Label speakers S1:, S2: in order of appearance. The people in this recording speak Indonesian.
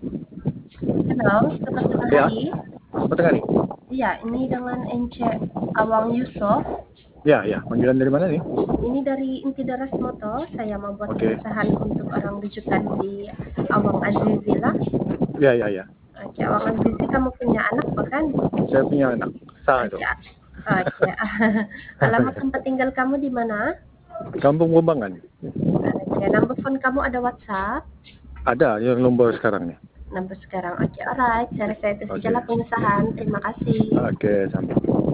S1: Halo, selamat tengah
S2: Ya,
S1: hari.
S2: betul nih.
S1: Iya, ini dengan Ence Awang Yusof.
S2: Ya, ya. Panggilan dari mana nih?
S1: Ini dari Inti Daras Moto. Saya mau buat
S2: Oke.
S1: keresahan untuk orang rujukan di Awang Azizila.
S2: Ya, ya, ya.
S1: Oke, Awang Azizi, kamu punya anak bukan?
S2: Saya punya anak. Sah itu.
S1: Oke, oke. Alamat tempat tinggal kamu di mana?
S2: Kampung Kembangan.
S1: Oke, nomor phone kamu ada WhatsApp?
S2: Ada yang nomor sekarang nih.
S1: Nomor sekarang. Oke, alright. Saya rasa itu
S2: Oke.
S1: sajalah pengesahan. Terima kasih.
S2: Oke, sampai.